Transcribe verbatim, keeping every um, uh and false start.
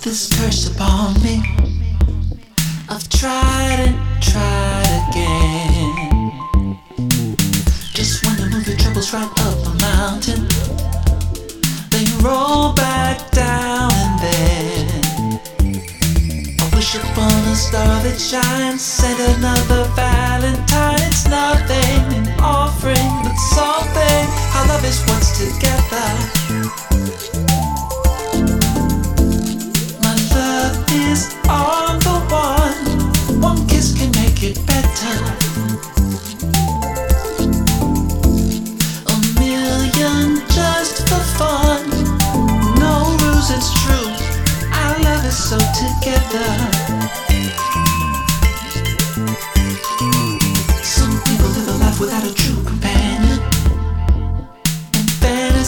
this curse upon me. I've tried and tried again. Just when you move your troubles right up a mountain, then you roll back down and then I wish upon a star that shines, send another Valentine. It's nothing, an offering, but something. Our love is what's together.